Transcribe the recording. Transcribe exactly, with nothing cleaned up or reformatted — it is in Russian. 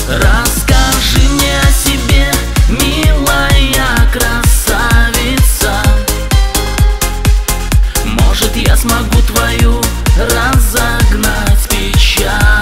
Расскажи мне о себе, милая красавица. Может, я смогу твою разогнать печаль.